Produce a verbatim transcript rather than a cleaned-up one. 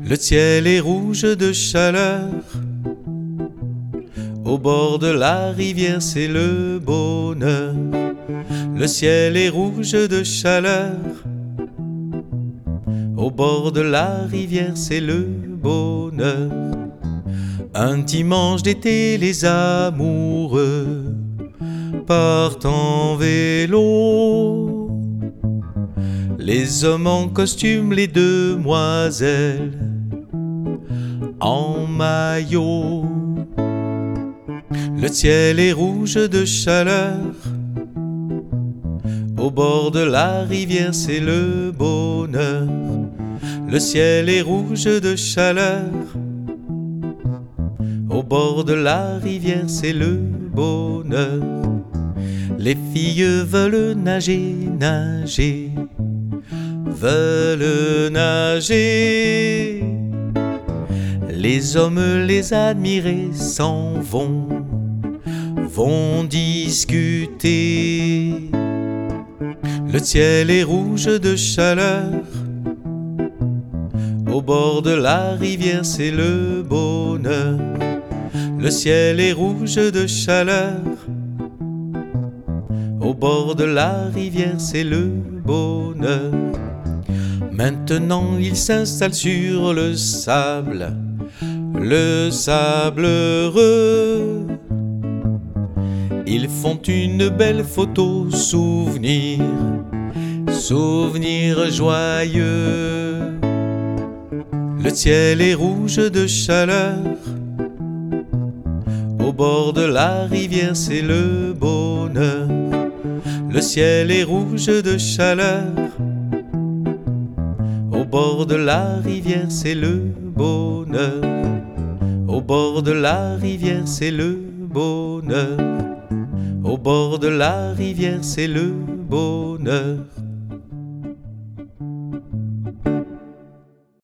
Le ciel est rouge de chaleur. Au bord de la rivière, c'est le bonheur. Le ciel est rouge de chaleur. Au bord de la rivière, c'est le bonheur. Un dimanche d'été, les amoureux partent en vélo. Les hommes en costume, les demoiselles en maillot. Le ciel est rouge de chaleur. Au bord de la rivière, c'est le bonheur. Le ciel est rouge de chaleur. Au bord de la rivière, c'est le bonheur. Les filles veulent nager, nager, veulent nager. Les hommes les admirer s'en vont, vont discuter. Le ciel est rouge de chaleur. Au bord de la rivière, c'est le bonheur. Le ciel est rouge de chaleur. Au bord de la rivière, c'est le bonheur. Maintenant, ils s'installent sur le sable, le sable heureux. Ils font une belle photo souvenir, souvenir joyeux. Le ciel est rouge de chaleur. Au bord de la rivière, c'est le bonheur. Le ciel est rouge de chaleur. Au bord de la rivière, c'est le bonheur. Au bord de la rivière, c'est le bonheur. Au bord de la rivière, c'est le bonheur.